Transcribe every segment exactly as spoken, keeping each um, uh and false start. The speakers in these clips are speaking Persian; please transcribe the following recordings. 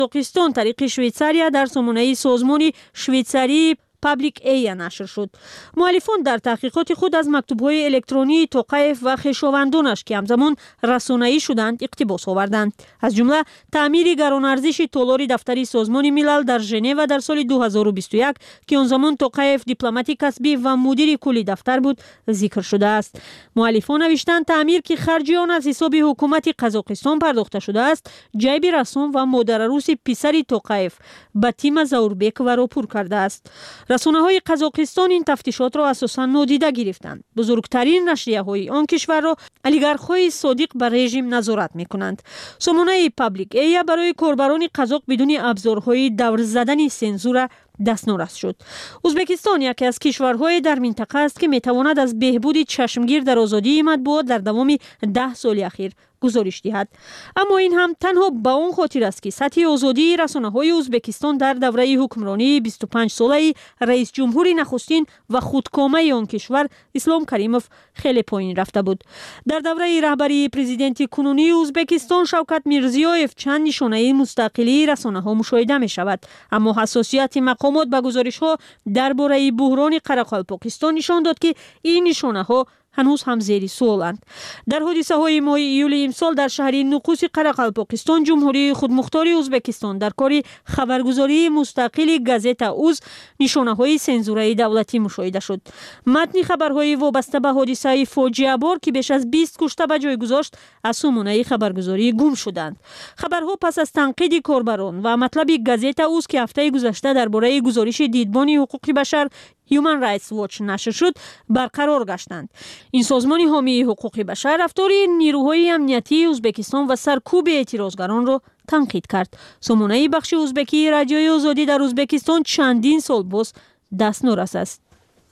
قزاقستان طریق شویتساریا در سامانه سازمان شویتساری پابلیک ایا نشر شد. مؤلفان در تحقیقات خود از مکتوب‌های الکترونی توقیف و خویشاوندانش که همزمان رسانه‌ای شدند اقتباس آوردند. از جمله تعمیر گران‌ارزش تالار دفتری سازمان ملل در ژنو در سال دو هزار و بیست و یک که آن زمان توقیف دیپلمات کسبی و مدیر کلی دفتر بود ذکر شده است. مؤلفان نوشتند تعمیر که خرج آن از حساب حکومت قزاقستان پرداخته شده است، جیب رسام و مادر عروس پسر توقیف باتیما زاوربک و راپور کرده است. رسانه‌های قزاقستان این تفتیشات را اساساً نادیده گرفتند. بزرگترین نشریه‌های آن کشور را اولیگارخ‌های صادق به رژیم نظارت می‌کنند. سامانه پابلیک ایا برای کاربران قزاق بدون ابزارهای دور زدن سنزور دستنورس شد. ازبکستان یکی از کشورهای در منطقه است که می‌تواند از بهبود چشمگیر در آزادی مطبوعات در دوام ده سال اخیر گزارش دهد. اما این هم تنها به اون خاطر است که سطح آزادی رسانه‌های ازبکستان در دوره حکمرانی بیست و پنج ساله رئیس جمهور نخستین و خودکامه آن کشور اسلام کریموف خیلی پایین رفته بود. در دوره رهبری پرزیدنت کنونی ازبکستان شوکت میرزیویف چند نشانه مستقلی رسانه‌ها مشاهده می‌شود، اما حساسیت مقامات به گزارش‌ها درباره بحران قرقلپاکستان نشان داد که این نشانه‌ها هنوز هم زیر سوالند. در حادثه های ماه ایول امسال در شهر نقوس قرقلپاکستان جمهوری خودمختار ازبکستان در کار خبرگزاری مستقل گازت اوز نشانه های سنزوره دولتی مشاهده شد. متن خبرهای وابسته به حادثه فاجعه بار که بیش از بیست کشته به جای گذاشت از سامانه خبرگزاری گم شدند. خبرها پس از تنقید کاربران و مطلب گازت اوز که هفته گذشته درباره گزارش دیدبان حقوق بشر Human Rights Watch نشر شد برقرار گشتند. این سازمان حامی حقوق بشر رفتار نیروهای امنیتی ازبکستان و سرکوب اعتراضگران را تنقید کرد. سامانه بخش ازبکی رادیوی آزادی در ازبکستان چندین سال باز دستنورس است.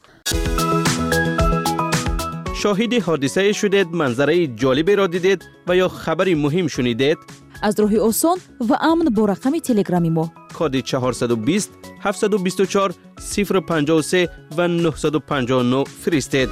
شاهد حادثه شدید، منظره جالبی را دیدید و یا خبری مهم شنیدید؟ از راه آسان و امن با رقم تلگرامی ما کد چهارصد و بیست هفتصد و بیست و چهار صفر پنجاه و سه و نهصد و پنجاه و نه فرستید.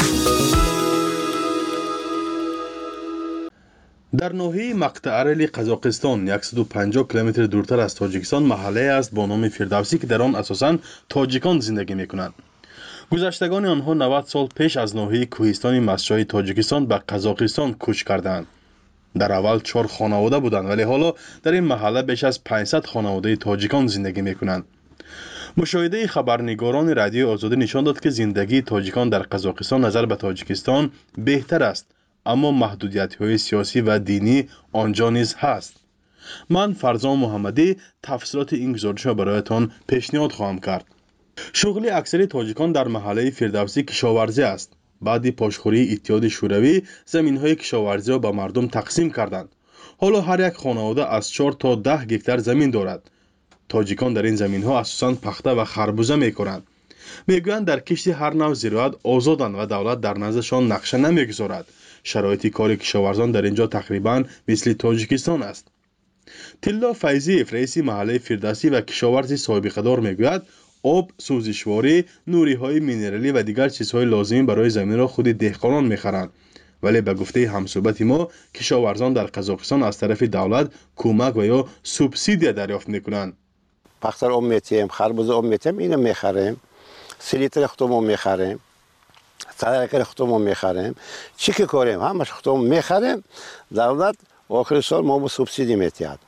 در ناحیه مقطع ارلی قزاقستان صد و پنجاه کیلومتر دورتر از تاجیکستان محله است با نام فردوسی که در آن اساساً تاجیکان زندگی می‌کنند. گذشتگان آنها نود سال پیش از ناحیه کوهستان مسجای تاجیکستان به قزاقستان کوچ کردند. در اول چهار خانواده بودند ولی حالا در این محله بیش از پانصد خانواده تاجیکان زندگی می‌کنند. مشاهده خبرنگاران رادیو آزادی نشان داد که زندگی تاجیکان در قزاقستان نظر به تاجیکستان بهتر است، اما محدودیت‌های سیاسی و دینی آنجا نیز هست. من فرزان محمدی تفصیلات این گزارش را برایتان پیشنهاد خواهم کرد. شغل اکثر تاجیکان در محله فردوسی کشاورزی است. بعد پاشخوری اتحاد شوروی زمین‌های کشاورزی را به مردم تقسیم کردند. حالا هر یک خانواده از چهار تا ده گکتار زمین دارد. تاجیکان در این زمین‌ها اساساً پخته و خربوزه می‌کنند. میگویند در کشت هر نوع زراعت آزادند و دولت در نزدشان نقشه نمی‌گذارد. شرایط کار کشاورزان در اینجا تقریباً مثل تاجیکستان است. تلا فیضی رئیس محله فردوسی و کشاورزی سابقه دار میگوید آب، سوزشواری، نوری‌های مینرالی و دیگر چیزهای لازمی برای زمین را خود دهقانان می‌خرند. ولی به گفته همصحبت ما کشاورزان در قزاقستان از طرف دولت کمک و یا سوبسیدی دریافت می‌کنند. پختر آب می‌تیم، خربوزه آب می‌تیم، اینو می‌خریم. سه لیتر خودمون می‌خریم. صدر خودمون می‌خریم. چی که کاریم؟ همش خودمون می‌خریم. دولت آخر سال ما با سوبسیدی می‌دهد.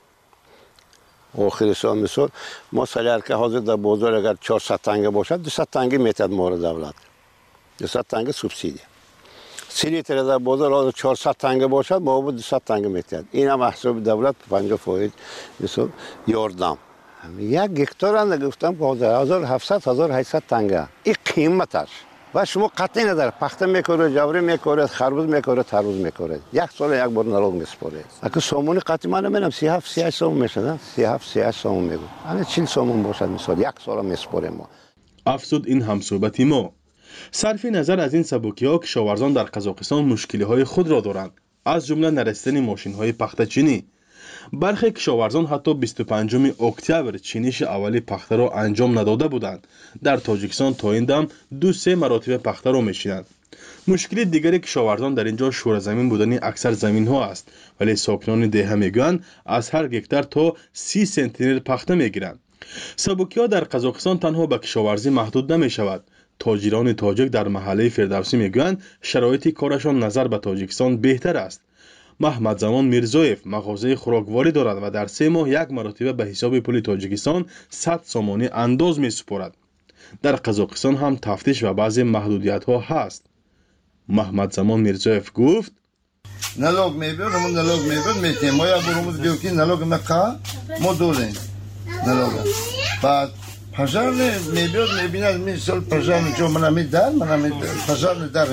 آخر سال مثلا ما سلیار که حاضر در بازار اگر چهارصد تنگه باشد دویست تنگه میتد ما رو دولت دویست تنگه سوبسیدی. سی لیتر در بازار حاضر چهارصد تنگه باشد ما با دویست تنگه میتد. این هم محسوب دولت پنجاه فاصله مثلا یاردم. یک گکتار اند گفتم که حاضر هزار و هفتصد هزار و هشتصد تنگه. این قیمتش. و شما قطعی نداره پخته میکنه، جوری میکنه، خربوز میکنه، تربوز میکنه. یک سال یک بار نلوگ میسپاره. اگه سامون قطعی من نمیدونم سی و هفت سی و هشت سامون میشه، سی و هفت سی و هشت سامون میگم. اگه چهل سامون باشد مثلا یک سال میسپاره ما. افزود این همصحبتی ما. صرف نظر از این سبکی‌ها کشاورزان در قزاقستان مشکل‌های خود را دارند. از جمله نرسیدن ماشین‌های پخته چینی. برخی کشاورزان حتی بیست و پنجم اکتبر چینش اولی پخته را انجام نداده بودند. در تاجیکستان تا این دم دو سه مراتب پخته را می‌چینند. مشکل دیگری کشاورزان در اینجا شور زمین بودن اکثر زمین ها است، ولی ساکنان دهه میگویند از هر هکتار تا سی سانتی متر پخته میگیرند. سبوکی ها در قزاقستان تنها به کشاورزی محدود نمی شود. تاجران تاجیک در محله فردوسی میگویند شرایط کارشان نظر به تاجیکستان بهتر است. محمد زمان میرزویف مغازه خوراکواری دارد و در سه ماه یک مرتبه به حساب پول تاجیکستان صد سامانی انداز می سپارد. در قزاقستان هم تفتیش و بعضی محدودیت ها هست. محمد زمان میرزویف گفت نالوگ میبرد، همون نالوگ میبرد میتیم ما یا برامون دیو که نالوگ مقا ما دولیم نالوگ بعد پجار میبرد میبیند میسال پجار جو من می دار من می پجار ندارم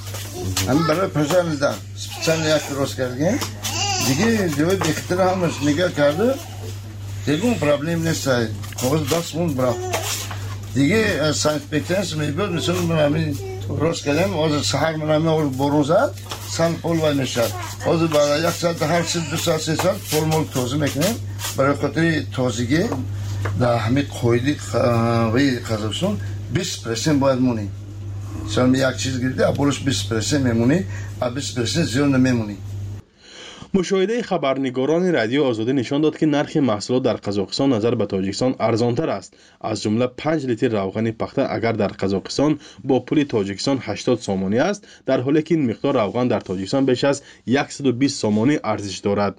هم برای پجار ندار چند یک روز کردیم دیگه دیو بیشتر همش نگاه کرده دیگه اون پرابلم نیست کاغذ دست مون برا دیگه ساینس پیکتنس میبرد مثلا من می روز کردیم از سحر من می اور برون زد سال پول وای میشد از بعد یک ساعت هر سه دو ساعت سه ساعت پول مول توزیع میکنیم برای خاطر تازگی در همه قویدی قوی قزاقستان بیست درصد باید مونی. شما یک چیز گیرده ابروش بیست درصد میمونی، بیست درصد زیاد نمیمونی. مشاهده خبرنگاران رادیو آزادی نشان داد که نرخ محصولات در قزاقستان نظر به تاجیکستان ارزانتر است. از جمله پنج لیتر روغن پخته اگر در قزاقستان با پول تاجیکستان هشتاد سامانی است، در حالی که این مقدار روغن در تاجیکستان بیش از صد و بیست سامانی ارزش دارد.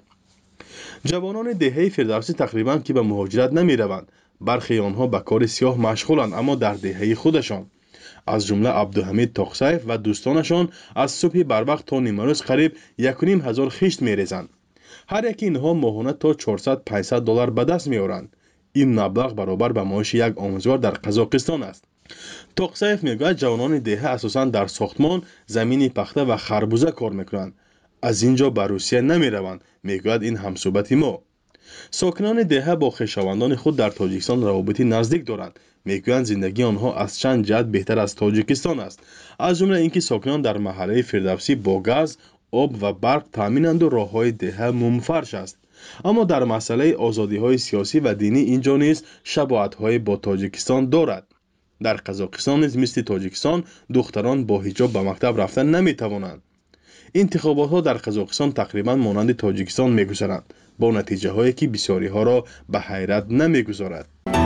جوانان دهه فردوسی تقریبا که به مهاجرت نمی روند. برخی آنها به کار سیاه مشغولند اما در دهه خودشان. از جمله عبدالحمید تاقسیف و دوستانشان از صبح بروقت تا نیمروز قریب یک و نیم هزار خشت می ریزند. هر یکی اینها ماهانه تا چهارصد پانصد دلار به دست می آورند. این مبلغ برابر به معاش یک آموزگار در قزاقستان است. تاقسیف میگوید جوانان دهه اساساً در ساختمان، زمین پخته و خربوزه کار میکنند. از اینجا به روسیه نمی روند. میگوید این همصحبت ما. ساکنان دهه با خویشاوندان خود در تاجیکستان روابطی نزدیک دارند. میگویند زندگی آنها از چند جهت بهتر از تاجیکستان است. از جمله اینکه ساکنان در محله فردوسی با گاز، آب و برق تامینند و راههای دهه منفرش است. اما در مسئله آزادی های سیاسی و دینی اینجا نیز شباهت های با تاجیکستان دارد. در قزاقستان نیز مثل تاجیکستان دختران با حجاب به مکتب رفتن نمی توانند. انتخابات ها در قزاقستان تقریبا مانند تاجیکستان میگذرند، با نتیجه هایی که بسیاری ها را به حیرت نمیگذارد.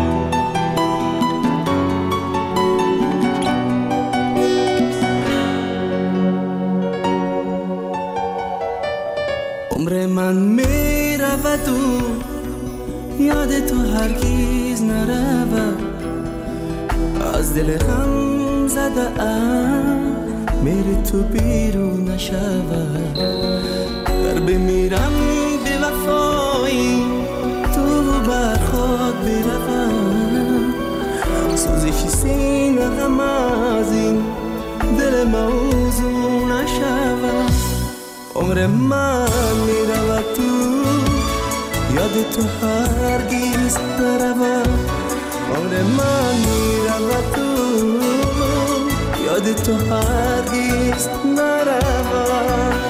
عمر من میرود و یاد تو هرگز نرود، از دل غم زده ام میری تو بیرون نشود. در بمیرم به وفایی تو بر خود بروم، سوزش سینه غم از این دل موضوع نشود. عمر من میرود تو یاد تو هرگز نرود. عمر من میرود تو یاد تو هرگز نرود.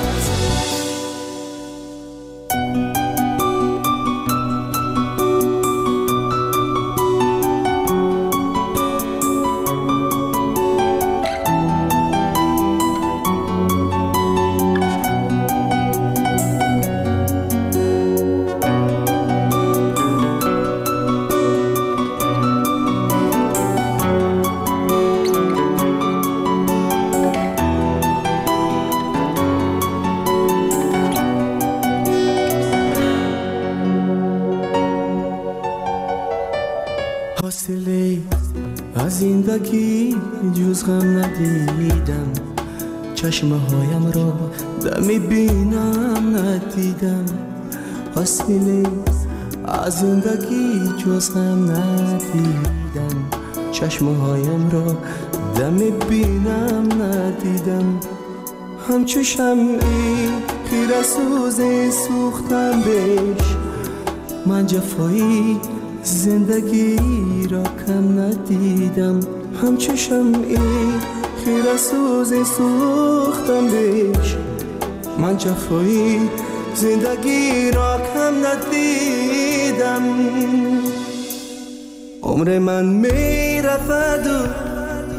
از زندگی جز غم ندیدم، چشمه هایم را دمی بینم ندیدم. حاصله از زندگی جز غم ندیدم، چشمه هایم را دمی بینم ندیدم. همچو شمعی خیره سوز سوختم بهش، من جفایی زندگی را کم ندیدم. همچو شمعی خیره سوز سوختم بهش، من جفایی زندگی را کم ندیدم. عمر من می رفت و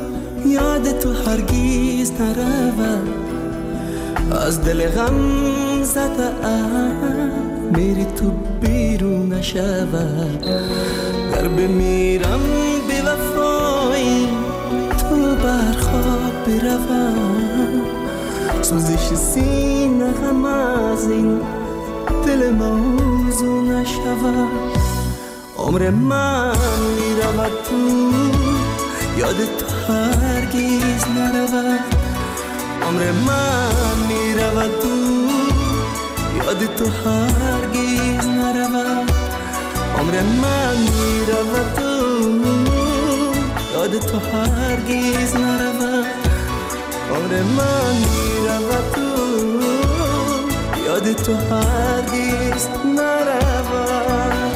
یاد تو هرگیز نرود از دل غم زده ام میری تو بیرون نشود گر بمیرم بی وفایی تو برخواب بروم سوزش سینه غم از این دل موضوع نشود عمر من میرود تو یاد تو هرگیز نرود عمر من میرود تو یاد تو هرگیز نرود عمر من میرود تو یاد تو هرگیز نرود عمر من میرود تو یاد تو هرگیز نرود.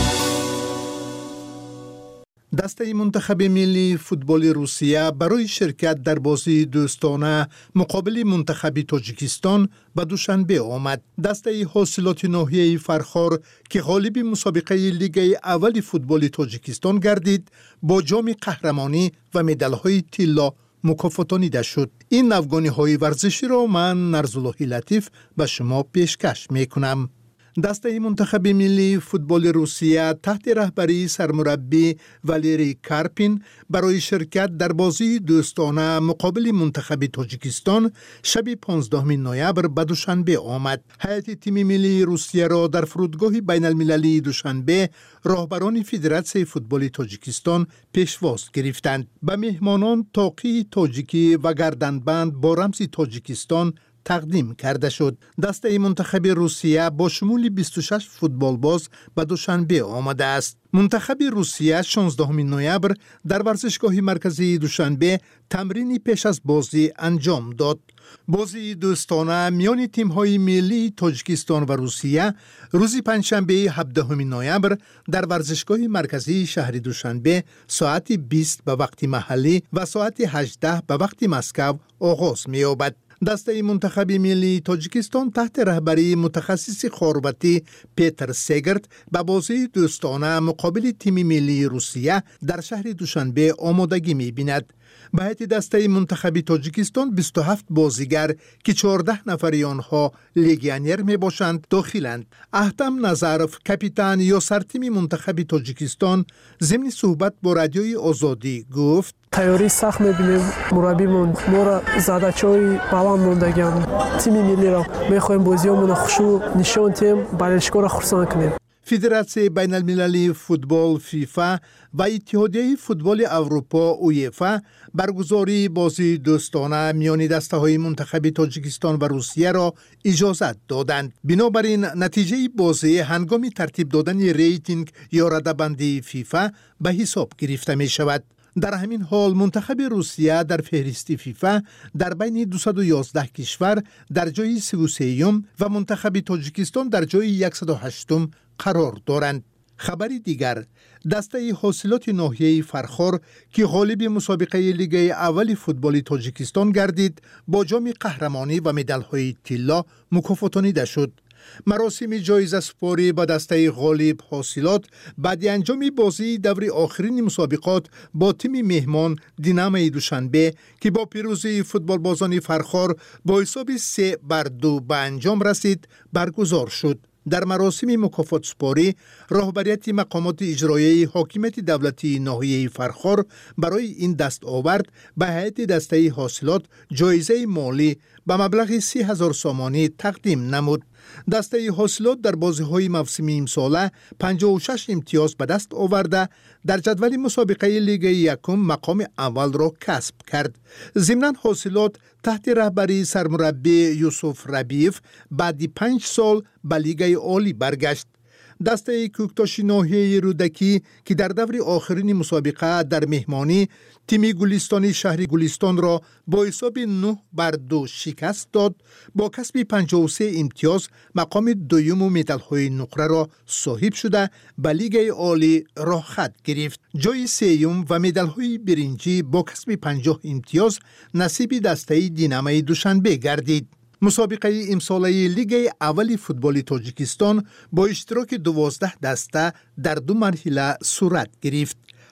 دسته منتخب ملی فوتبال روسیه برای شرکت در بازی دوستانه مقابل منتخب تاجیکستان به دوشنبه آمد. دسته حاصلات ناحیه فرخار که غالب مسابقه لیگ اول فوتبال تاجیکستان گردید با جام قهرمانی و مدال‌های طلا مکافاتانیده شد. این افغانی ورزشی را من نرزالله لطیف به شما پیشکش میکنم. دسته منتخب ملی فوتبال روسیه تحت رهبری سرمربی والری کارپین برای شرکت در بازی دوستانه مقابل منتخب تاجیکستان شب پانزدهم نوامبر به دوشنبه آمد. هیئت تیم ملی روسیه را در فرودگاه بین المللی دوشنبه راهبران فدراسیون فوتبال تاجیکستان پیشواز گرفتند. به مهمانان طاقی تاجیکی و گردنبند با رمز تاجیکستان تقدیم کرده شد. دسته منتخب روسیه با شمول بیست و شش فوتبال باز به دوشنبه آمده است. منتخب روسیه شانزدهم نوامبر در ورزشگاه مرکزی دوشنبه تمرینی پیش از بازی انجام داد. بازی دوستانه میان تیم‌های ملی تاجیکستان و روسیه روز پنجشنبه هفدهم نوامبر در ورزشگاه مرکزی شهر دوشنبه ساعت بیست به وقت محلی و ساعت هجده به وقت مسکو آغاز می‌یابد. دسته منتخب ملی تاجیکستان تحت رهبری متخصص خاربتی پیتر سگرت به بازی دوستانه مقابل تیم ملی روسیه در شهر دوشنبه آمادگی می‌بیند. به هیئت دسته منتخب تاجیکستان بیست و هفت بازیگر که چهارده نفری آنها لیگیونر می باشند داخلند. احتم نظرف کاپیتان یا سرتیم منتخب تاجیکستان ضمن صحبت با رادیوی آزادی گفت تیاری سخت می‌بینیم. مربیمون ما را زدچه‌های بلند موندگیم. تیم ملی را می‌خوایم بازیامون خوشو نشون تیم بالشکو را خرسان کنیم. فدراسیون بین المللی فوتبال فیفا و اتحادیه فوتبال اروپا اویفا برگزاری بازی دوستانه میان دسته‌های منتخب تاجیکستان و روسیه را اجازت دادند. بنابراین نتیجه بازی هنگام ترتیب دادن ریتینگ یا رده‌بندی فیفا به حساب گرفته می شود. در همین حال منتخب روسیه در فهرست فیفا در بین دویست و یازده کشور در جای سی و سه و منتخب تاجیکستان در جای صد و هشت قرار دارند. خبری دیگر، دسته حاصلات ناحیه فرخار که غالب مسابقه لیگ اول فوتبال تاجیکستان گردید با جام قهرمانی و مدال‌های طلا مکافاتانیده شد. مراسم جایزه سپاری با دسته غالب حاصلات بعد انجام بازی دور آخرین مسابقات با تیم مهمان دینامای دوشنبه که با پیروزی فوتبال بازان فرخار با حساب سه بر دو به انجام رسید برگزار شد. در مراسم مکافات سپاری راهبریت مقامات اجرایی حاکمیت دولتی ناحیه فرخار برای این دستاورد به هیئت دسته حاصلات جایزه مالی به مبلغ سی هزار سامانی تقدیم نمود. دسته حاصلات در بازی‌های موسمی امساله پنجاه و شش امتیاز به دست آورده در جدول مسابقه لیگ یکم مقام اول را کسب کرد. ضمناً حاصلات تحت رهبری سرمربی یوسف ربیف بعد پنج سال به لیگ عالی برگشت. دسته کوکتاش ناحیه رودکی که در دور آخرین مسابقه در مهمانی تیم گلستانی شهر گلستان را با حساب نه بر دو شکست داد، با کسب پنجاه و سه امتیاز مقام دوم و مدال‌های نقره را صاحب شده به لیگ عالی راه خط گرفت. جای سوم و مدال‌های برنجی با کسب پنجاه امتیاز نصیب دسته دینامای دوشنبه گردید. مسابقه امساله لیگ اول فوتبال تاجیکستان با اشتراک دوازده دسته در دو مرحله صورت گرفت.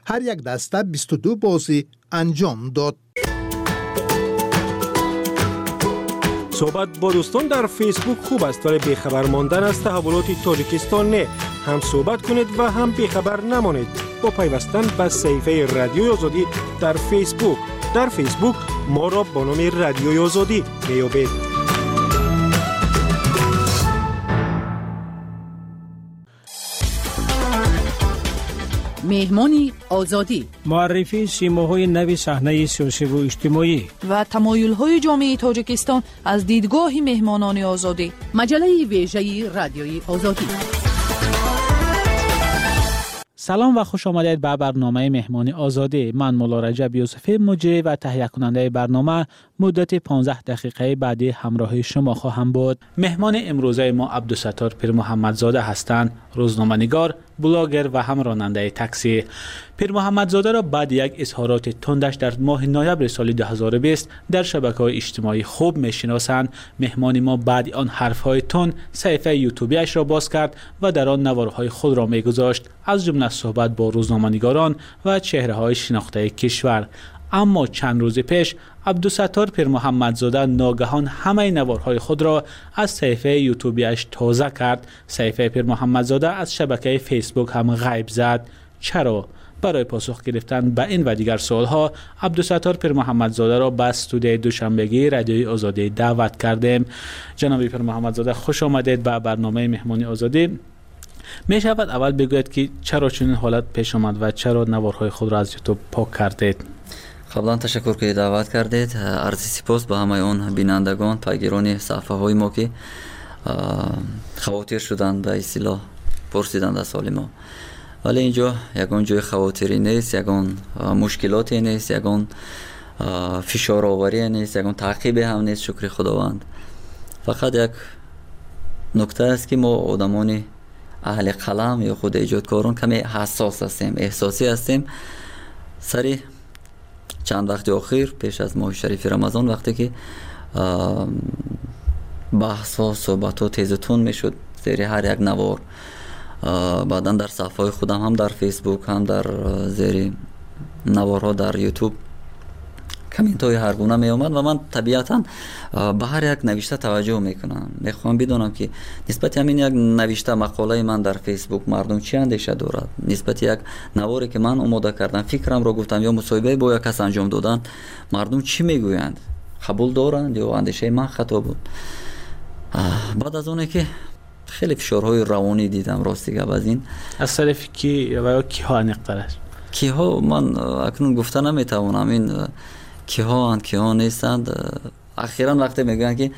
هر یک دسته بیست و دو بازی انجام داد. صحبت با دوستان در فیسبوک خوب است ولی بیخبر ماندن از تحولات تاجیکستان نه. هم صحبت کنید و هم بیخبر نمانید با پیوستن به صفحه رادیوی آزادی در فیسبوک. در فیسبوک ما را با نام رادیوی آزادی میابید. مهمانی آزادی، معرفی سیماهای نوی صحنه سیاسی و اجتماعی و تمایل‌های جامعه تاجیکستان از دیدگاه مهمانان آزادی. مجله ویژه رادیوی آزادی. سلام و خوش آمدید به برنامه مهمانی آزادی. من مولا رجب یوسفی مجری و تهیه کننده برنامه مدت پانزده دقیقه بعدی همراه شما خواهم بود. مهمان امروزه ما عبدالستار پیر محمدزاده هستند، روزنامه‌نگار، بلاگر و هم راننده تاکسی. پیر محمدزاده را بعد یک اظهارات تندش در ماه نوامبر سال دو هزار و بیست در شبکه‌های اجتماعی خوب می‌شناسند. مهمان ما بعد آن حرف‌های تند صفحه یوتیوبیش را باز کرد و در آن نوارهای خود را می‌گذاشت، از جمله صحبت با روزنامه‌نگاران و چهره‌های شناخته کشور. اما چند روز پیش عبدالستار پیر محمدزاده ناگهان همه نوارهای خود را از صفحه یوتیوبیش تازه کرد. صفحه پیر محمدزاده از شبکه فیسبوک هم غیب زد. چرا؟ برای پاسخ گرفتن به این و دیگر سوالها عبدالستار پیر محمدزاده را به استودیوی دوشنبگی رادیوی آزادی دعوت کردیم. جناب پیر محمدزاده خوش آمدید به برنامه مهمانی آزادی. می شود اول بگوید که چرا چنین حالت پیش آمد و چرا نوارهای خود را از یوتیوب پاک کردید؟ قبلا تشکر که دعوت کردید. عرض سپاس به همه اون بینندگان، پیگیران صفحه های ما که خواطر شدند به اصطلاح پرسیدند از سال ما. ولی اینجا یگان جای خواطری نیست، یگان مشکلاتی نیست، یگان فشار آوری نیست، یگان تعقیب هم نیست، شکر خداوند. فقط یک نکته است که ما آدمان اهل قلم یا خود ایجادکاران کمی حساس هستیم، احساسی هستیم. سری چند وقت اخیر پیش از ماه شریف رمضان وقتی که بحث و صحبت و تیزتون میشد زیر هر یک نوار، بعدا در صفحه خودم هم در فیسبوک هم در زیر نوارها در یوتیوب کامنت های هر گونه می اومد و من طبیعتا به هر یک نوشته توجه میکنم. میخوام بدونم که نسبت همین یک نوشته مقاله من در فیسبوک مردم چی اندیشه دارد، نسبت یک نواری که من آماده کردم فکرم را گفتم یا مصاحبه با یک کس انجام دادن مردم چی میگویند، قبول دارند یا اندیشه من خطا بود. بعد از اونه که خیلی فشارهای روانی دیدم راستی گپ از این از طرف کی و کی ها نقطه‌اش کی ها من اکنون گفته نمیتوانم این کی ها اند کی ها نیستند. اخیراً وقتی میگن که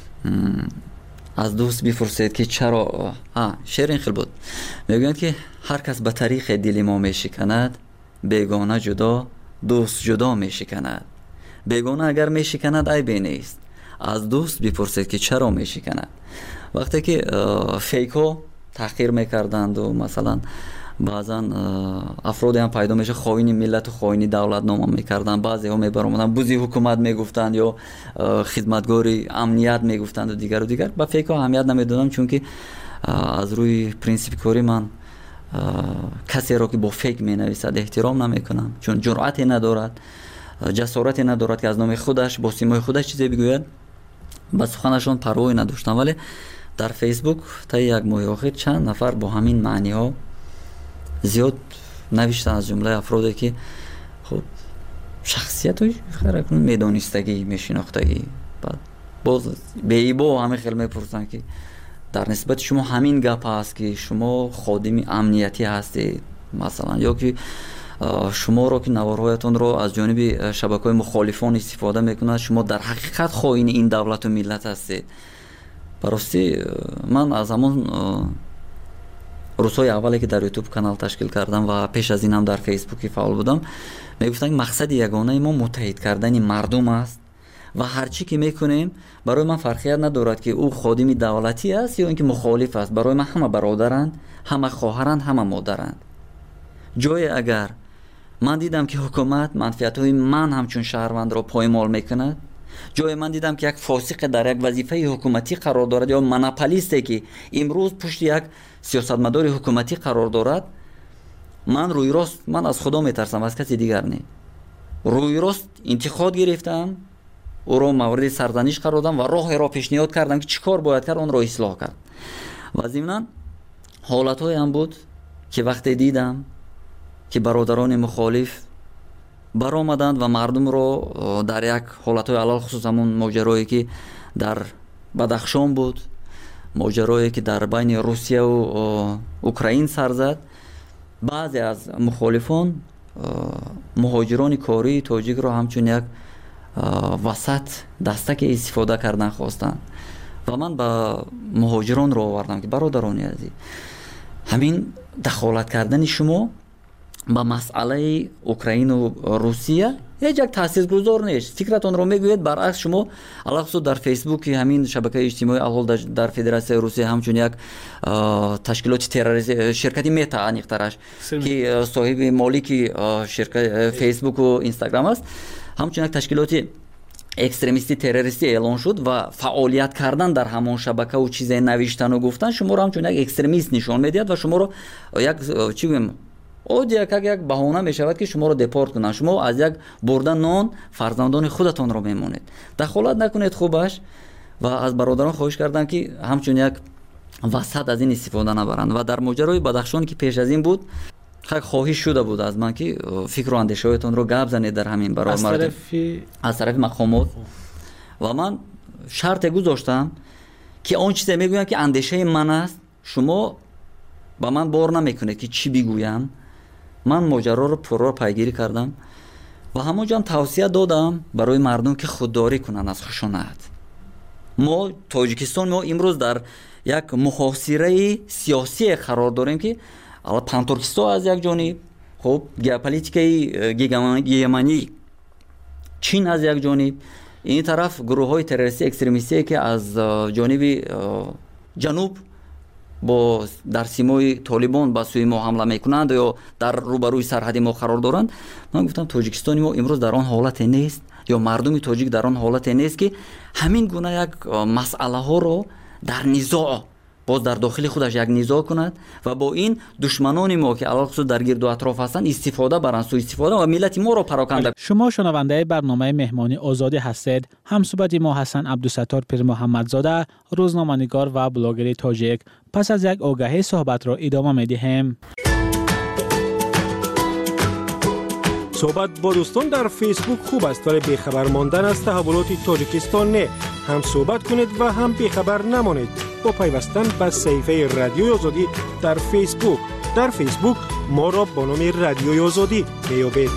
از دوست بپرسید که چرا ها شعر این خیلی بود، میگن که هر کس به طریق دل ما میشکند، بیگانه جدا دوست جدا میشکند. بیگانه اگر میشکند عیبی نیست، از دوست بپرسید که چرا میشکند. وقتی که فیکو تحقیر میکردند و مثلا بعضا افرادی هم پیدا میشه خائن ملت و خائن دولت نام میکردن، بعضی ها میبرامدن بوزی حکومت میگفتند یا خدمتگاری امنیت میگفتند و دیگر و دیگر. با فیکو اهمیت نمیدادم چون که از روی پرینسیپ کاری من کسی را که با فیک مینویسد احترام نمیکنم، چون جرأتی ندارد، جسارتی ندارد که از نام خودش با سیمای خودش چیزی بگوید. با سخنشون پروایی نداشتم. ولی در فیسبوک تا یک ماه اخیر چند نفر با همین معنی ها زیاد نوشتن، از جمله افرادی که خب شخصیت های خیلی میدانستگی میشناختگی، بعد باز به ایبا همه خیلی میپرسن که در نسبت شما همین گپ هست که شما خادم امنیتی هستید مثلا، یا که شما رو که نوارهایتون رو از جانب شبکه‌های مخالفان استفاده میکنند، شما در حقیقت خائن این دولت و ملت هستید. براستی من از همون روزهای اولی که در یوتیوب کانال تشکیل کردم و پیش از این هم در فیسبوک فعال بودم میگفتن مقصد یگانه ما متحد کردن مردم است و هرچی که میکنیم برای من فرقیت ندارد که او خادم دولتی است یا اینکه مخالف است. برای من همه برادرند، همه خواهرند، همه مادرند. جای اگر من دیدم که حکومت منفعت‌های من همچون شهروند را پایمال میکند، جای من دیدم که یک فاسق در یک وظیفه حکومتی قرار دارد یا مناپولیستی که امروز پشت یک سیاستمدار حکومتی قرار دارد، من روی راست من از خدا میترسم، از کسی دیگر نه. روی راست انتقاد گرفتم، او را مورد سرزنش قرار دادم و راه را پیشنهاد کردم که چیکار باید کرد اون را اصلاح کرد. و ضمناً حالت‌های هم بود که وقتی دیدم که برادران مخالف برآمدند و مردم رو در یک حالت‌های علل خصوص همون ماجرایی که در بدخشان بود، ماجرایی که در بین روسیه و اوکراین سر زد، بعضی از مخالفان مهاجران کاری تاجیک رو همچون یک وسط دستک استفاده کردن خواستند و من با مهاجران رو آوردم که برادرانی عزیز، همین دخالت کردن شما با مسئله اوکراین و روسیه هیچ یک تاثیرگذار نیست. فکرتون رو میگوید برعکس شما علاوه در فیسبوک همین شبکه اجتماعی اول در فدراسیون روسیه همچون یک تشکیلات تروریستی شرکتی متا انیخترش که صاحب مالک شرکت فیسبوک و اینستاگرام است، همچون یک تشکیلات اکستریمیستی تروریستی اعلان شد و فعالیت کردن در همون شبکه و چیزای نوشتن و گفتن شما رو همچون یک اکستریمیست نشان میدهد و شما رو یک چی بگم او یک یک بهانه می شود که شما رو دپورت کنن. شما از یک بردن نان فرزندان خودتان رو میمونید. دخالت نکنید خوبش و از برادران خواهش کردم که همچون یک وسط از این استفاده نبرند. و در ماجرای بدخشان که پیش از این بود خیلی خواهش شده بود از من که فکر و اندیشه‌هایتان رو گپ زنید در همین برای از مردم طرف از طرف مقامات و من شرط گذاشتم که اون چیزی میگویم که اندیشه من است شما با من بار نمیکنید که چی بگویم. من ماجرا رو پرو پیگیری کردم و همونجا هم توصیه دادم برای مردم که خودداری کنن از خشونت. ما تاجیکستان ما امروز در یک محاصره سیاسی قرار داریم که الان پانتورکیستان از یک جانب، خب ژئوپلیتیکای گیگمانی چین از یک جانب، این طرف گروه های تروریستی اکستریمیستی که از جانب جنوب با در سیمای طالبان با سوی ما حمله میکنند یا در روبروی سرحدی ما قرار دارند. من گفتم تاجیکستان ما امروز در آن حالت نیست یا مردم تاجیک در آن حالت نیست که همین گونه یک مسئله ها رو در نزاع باز در داخل خودش یک نزاع کند و با این دشمنان ما که علاوه در گرد و اطراف هستند استفاده برند، سوء استفاده و ملت ما را پراکنده. شما شنونده برنامه مهمانی آزادی هستید. همصحبت ما حسن عبدالستار پیر محمدزاده، روزنامه‌نگار و بلاگر تاجیک. پس از یک آگهی صحبت را ادامه می‌دهیم. صحبت با دوستان در فیسبوک خوب است ولی بیخبر ماندن از تحولات تاجیکستان نه. هم صحبت کنید و هم بیخبر نمانید با پیوستن به صفحه رادیوی آزادی در فیسبوک. در فیسبوک ما را با نام رادیوی آزادی میابید.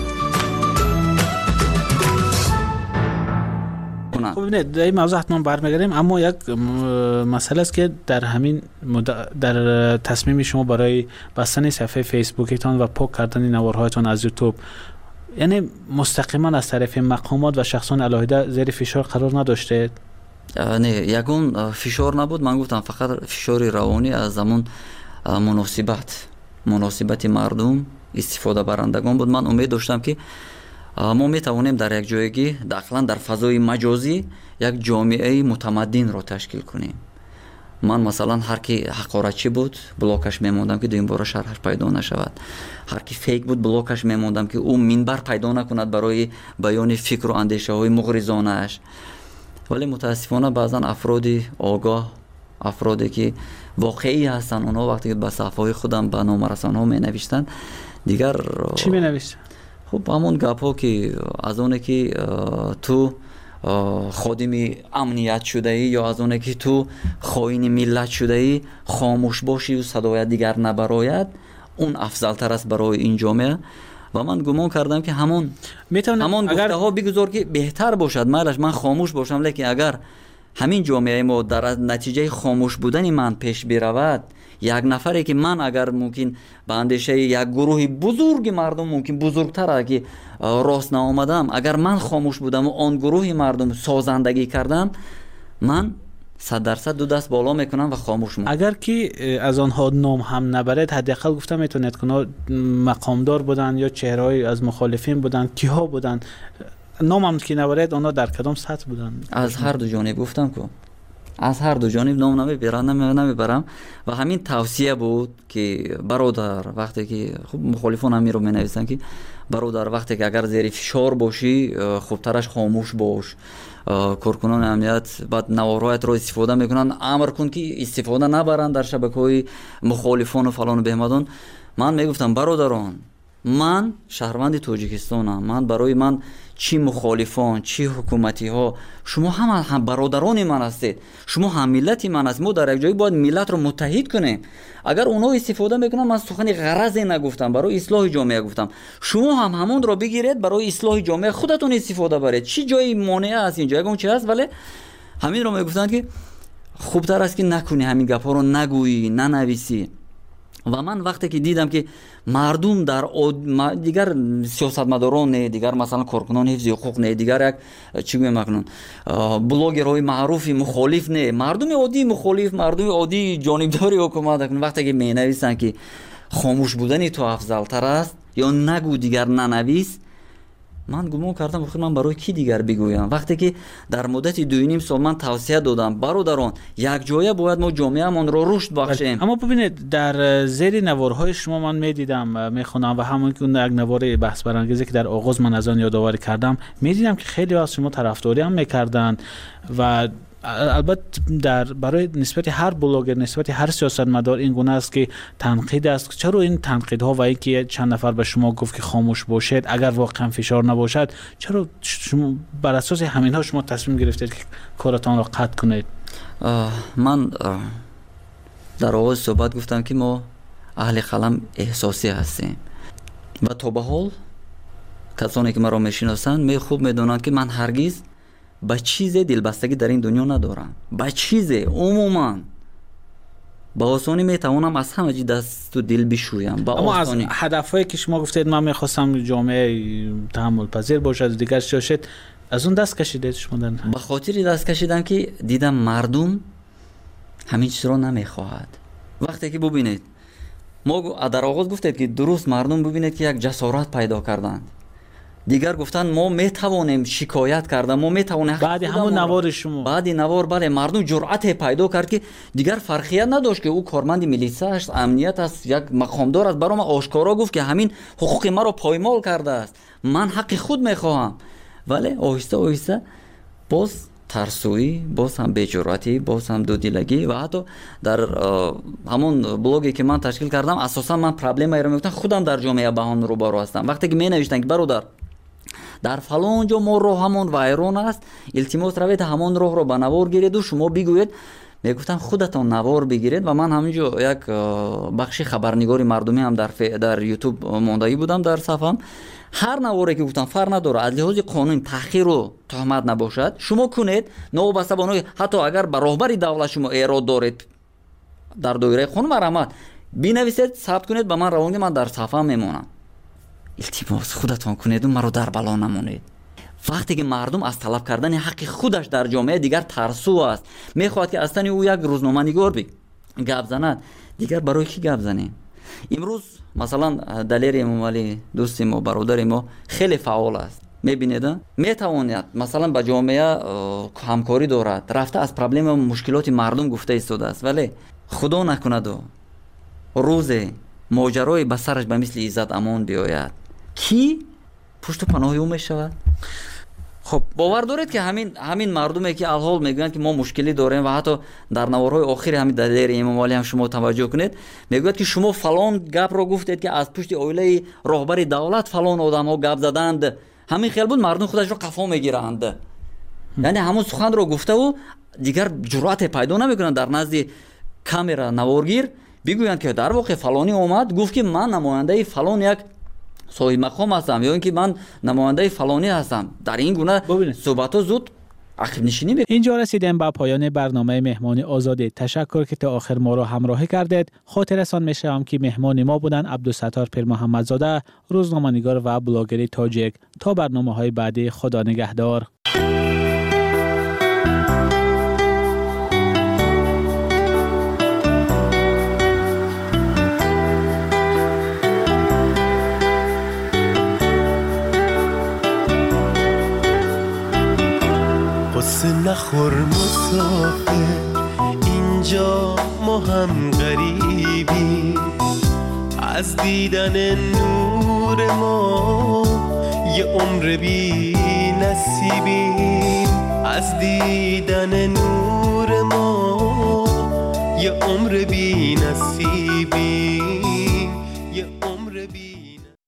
خب نه در این موضوع حتما برمیگردیم، اما یک مسئله است که در همین در تصمیم شما برای بستن صفحه فیسبوکتان و پاک کردن نوارهایتان از یوتیوب، یعنی مستقیما از طرف مقامات و شخصان علاهده زیر فشار قرار نداشته؟ نه، یگون فشار نبود. من گفتم فقط فشار روانی از همون مناسبت مناسبت مردم استفاده برندگان بود. من امید داشتم که ما میتوانیم در یک جایگی داخلا در فضای مجازی یک جامعه متمدن را تشکیل کنیم. من مثلا هر کی حقارتچی بود بلاکش میموندم که دویم بار شرحش پیدا نشود. هر کی فیک بود بلاکش میموندم که او منبر پیدا نکند برای بیان فکر و اندیشه های مغرضانه اش. ولی متاسفانه بعضا افرادی آگاه، افرادی که واقعی هستن، اونا وقتی که به صفحه خودم به نامرسان ها می نوشتن دیگر چی می نوشتن؟ خب همون گپ ها که از اونه که تو خادم امنیت شده ای یا از اونه که تو خائن ملت شده ای خاموش باشی و صدای دیگر نبراید، اون افضل تر است برای این جامعه. و من گمان کردم که همون همون گفته ها بگذار که بهتر باشد، مالش من خاموش باشم، لیکن اگر همین جامعه ما در نتیجه خاموش بودن من پیش برود، یک نفری که من اگر ممکن به اندیشه یک گروه بزرگ مردم ممکن بزرگتر که راست نآمدم، اگر من خاموش بودم و آن گروه مردم سازندگی کردم، من صد درصد دو دست بالا میکنم و خاموش میکنم. اگر که از آنها نام هم نبرد، حداقل گفتم میتونید که مقامدار بودن یا چهره‌ای از مخالفین بودن، کیها بودن، نام هم که نبرد آنها در کدام سطح بودن؟ از هر دو جانب گفتم که از هر دو جانب نام نمیبرم نمیبرم و همین توصیه بود که برادر وقتی که خب مخالفان همین رو می نویسن که برادر وقتی که اگر زیر فشار باشی خوبترش خاموش باش. کارکنان امنیت بعد نوارهایت رو استفاده میکنن، امر کن که استفاده نبرن در شبکه‌های مخالفان و فلان و بهمدان. من میگفتم برادران من شهروند تاجیکستانم، من برای من چی مخالفان چی حکومتی ها شما هم هم برادران من هستید، شما هم ملت من هستید. ما در یک جایی باید ملت رو متحد کنیم. اگر اونا استفاده میکنن، من سخن غرضی نگفتم، برای اصلاح جامعه گفتم، شما هم همون رو بگیرید برای اصلاح جامعه خودتون استفاده برید. چی جایی مانع است اینجا اون چی هست؟ ولی همین رو میگفتن که خوبتر است که نکنی، همین گپا رو نگویی ننویسی. و من وقتی که دیدم که مردم در دیگر سیاستمداران نه، دیگر مثلا کارکنان حفظ حقوق نه، دیگر یک چی گویم مکنون بلاگرهای معروفی مخالف نه، مردم عادی مخالف، مردم عادی جانبداری حکومت کنن، وقتی که می نویسن که خاموش بودن تو افضل تر است یا نگو دیگر ننویس، من گمان کردم بخیر من برای کی دیگر بگویم. وقتی که در مدت دو و نیم سال من توصیه دادم برادران یک جایه باید ما جامعه‌مان رو رشد بخشیم. اما ببینید در زیر نوارهای شما من میدیدم میخونم و همون که یک نوار بحث برانگیزی که در آغاز من از آن یادآوری کردم میدیدم که خیلی از شما طرفداری هم میکردن و البته در برای نسبت هر بلاگر نسبت هر سیاستمدار این گونه است که تنقید است. چرا این تنقیدها و اینکه چند نفر به شما گفت که خاموش باشید اگر واقعا فشار نباشد، چرا شما بر اساس همینها شما تصمیم گرفتید که کارتان را قطع کنید؟ من در آغاز صحبت گفتم که ما اهل قلم احساسی هستیم و تا به حال کسانی که مرا میشناسند می خوب میدونند که من هرگز با چیز دلبستگی در این دنیا ندارم. با چیز عموما با آسانی میتوانم از همه چی دست و دل بشویم. با اما آسانی. از هدفهایی که شما گفتید من میخواستم جامعه تحمل پذیر باشد دیگر شاشد، از اون دست کشیدید شما؟ به خاطر دست کشیدم که دیدم مردم همین چیز رو نمیخواهد. وقتی که ببینید ما در آغاز گفتید که درست مردم ببینید که یک جسارت پیدا کردند، دیگر گفتن ما میتوانیم شکایت کردن، ما میتوانیم بعد همون نوار شما بعد نوار بله مردم جرأت پیدا کرد که دیگر فرقیت نداشت که او کارمند میلیسا است، امنیت است، یک مقامدار است، برام آشکارا گفت که همین حقوق ما رو پایمال کرده است، من حق خود میخواهم. ولی آهسته آهسته باز ترسویی، باز هم بی‌جرأتی، باز هم دودیلگی و حتی در همون بلوگی که من تشکیل کردم اساسا من پرابلمی رو میگفتم خودم در جامعه با هم روبرو هستم. وقتی که می نوشتن که برادر در فلان جا ما راه همون وایرون است، التماس روید همون راه رو به نوار گیرید و شما بگوید. میگفتم خودتون نوار بگیرید و من همینجا یک بخشی خبرنگاری مردمی هم در ف... در یوتیوب ماندایی بودم در صفحم. هر نواری که گفتم فرق نداره، از لحاظ قانون تحقیر و تهمت نباشد شما کنید، نوبسته بانوی حتی اگر به راهبری دولت شما ایراد دارید در دایره قانون مرامت بنویسید ثبت کنید به من روانگی، من در صفحه میمونم. التماس خودتون کنید و مرا در بلا نمونید. وقتی که مردم از طلب کردن حق خودش در جامعه دیگر ترسو است، میخواد که اصلا او یک روزنامه نگار بی گپ زند، دیگر برای کی گپ زنیم؟ امروز مثلا دلیر امام علی دوست ما برادر ما خیلی فعال است، میبینید میتواند مثلا با جامعه همکاری دارد، رفته از پرابلم و مشکلات مردم گفته ایستاده است، ولی خدا نکند و روز ماجرای به سرش به مثل عزت امان بیاید کی پشت و پناه او میشود؟ خب باور دارید که همین همین مردمی که الحال میگن که ما مشکلی داریم و حتی در نوارهای آخر همین دلیر امام علی هم شما توجه کنید میگوید که شما فلان گپ رو گفتید که از پشت اویله راهبر دولت فلان آدم ها گپ زدند، همین خیال بود مردم خودش رو قفا میگیرند. یعنی همون سخن رو گفته و دیگر جرأت پیدا نمیکنن در نزد کامera نوارگیر بگویند که در واقع فلانی اومد گفت که من نماینده فلان یک صاحب مقام هستم یا اینکه من نماینده فلانی هستم. در این گونه صحبت ها زود عقب نشینی بید. اینجا رسیدیم به پایان برنامه مهمانی آزادی. تشکر که تا آخر ما را همراهی کردید. خاطرتان میشم که مهمان ما بودن عبدالستار پیر محمدزاده، روزنامه‌نگار و بلاگر تاجیک. تا برنامه‌های بعدی خدا نگهدار. قصه نخور مسافر، اینجا ما هم غریبی، از دیدن نور ما یه عمر بی نصیبیم، از دیدن نور ما یه عمر بی نصیبیم.